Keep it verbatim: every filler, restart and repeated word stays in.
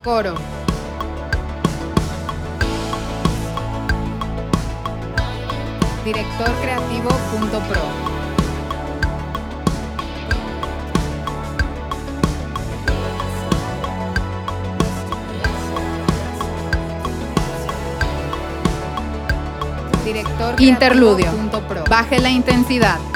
Coro. Director creativo punto pro. Director Interludio. creativo punto pro. Baje la intensidad.